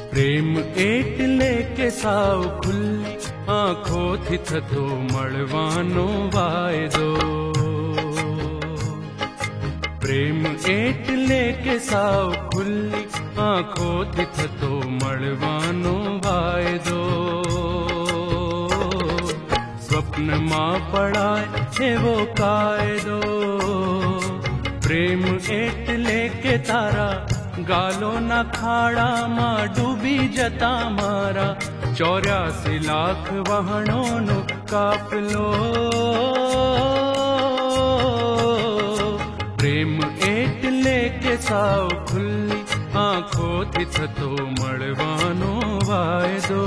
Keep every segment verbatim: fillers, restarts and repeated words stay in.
પ્રેમ એટલે કે સાવ ખુલ્લી આંખોથી થતો મળવાનો વાયદો. પ્રેમ એટલે કે સાવ ખુલ્લી આંખોથી થતો મળવાનો વાયદો. સ્વપ્નમાં પડાય એવો કાયદો. પ્રેમ એટલે કે તારા ગાલોના ખાડામાં ડૂબી જતા મારા ચોર્યાસી લાખ વહાણોનો કાફલો. પ્રેમ એટલે કે સાવ ખુલ્લી આંખોથી થતો મળવાનો વાયદો.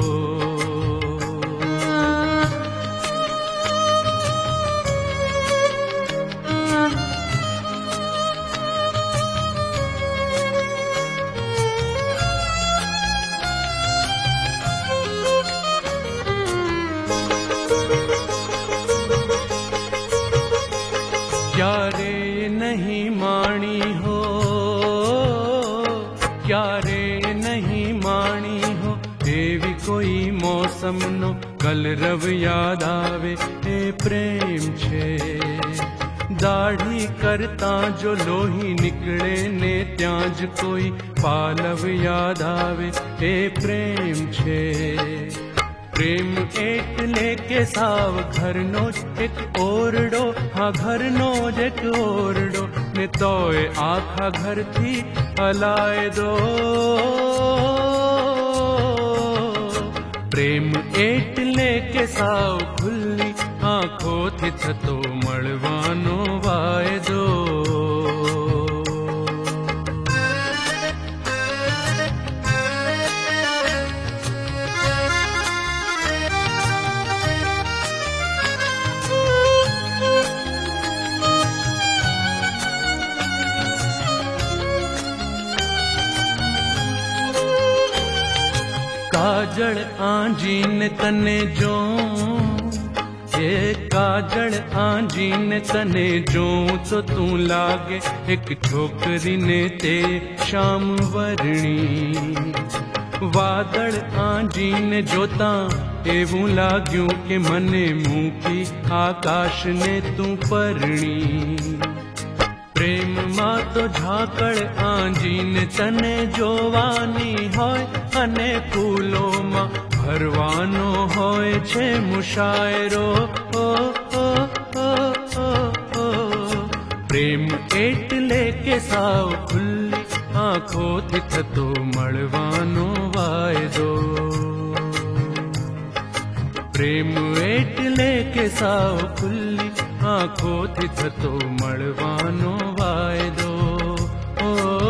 क्यारे नहीं माणी हो, क्यारे नहीं माणी हो एवी कोई मौसम नो कलरव याद आवे ए प्रेम छे. दाढ़ी करता जो लोही निकले ने त्याज कोई पालव याद आवे ए प्रेम छे. प्रेम એટલે કે સાવ ઘરનો જ એક ઓરડો. હા ઘરનો જ એક ઓરડો ને તોય આખા ઘરથી હલાય દો. પ્રેમ એટલે કે સાવ ખુલ્લી આંખોથી થતો મળવાનો વાયદો. काजल आंजीन तने जो ये काजल आंजीन तने जो तो तू लागे एक छोकरी ने ते शाम वर्णी. वादळ आंजीन जोता एवं लाग्यूं के मने मूकी आकाश ने तू परणी. प्रेम मां तो झाकड़ आंजीन तने जोवानी होय अने फूलो मां भरवानो होय छे मुशायरो. ओ, ओ, ओ, ओ, ओ. प्रेम એટલે કે સાવ ખુલ્લી આંખોથી થતો મળવાનો વાયદો. પ્રેમ એટલે કે સાવ ખુલ્લી આંખોથી થતો મળવાનો વાયદો. ઓ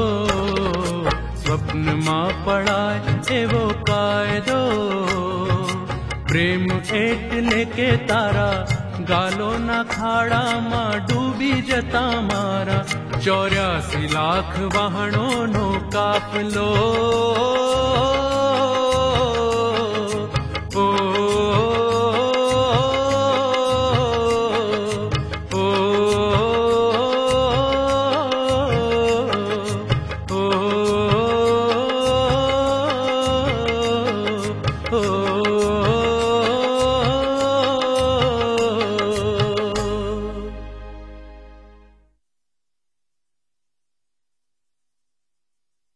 સ્વપ્નમાં પડાય એવો કાયદો. પ્રેમ એટલે કે તારા ગાલોના ખાડામાં ડૂબી જતા મારા ચોર્યાસી લાખ વહાણોનો કાફલો.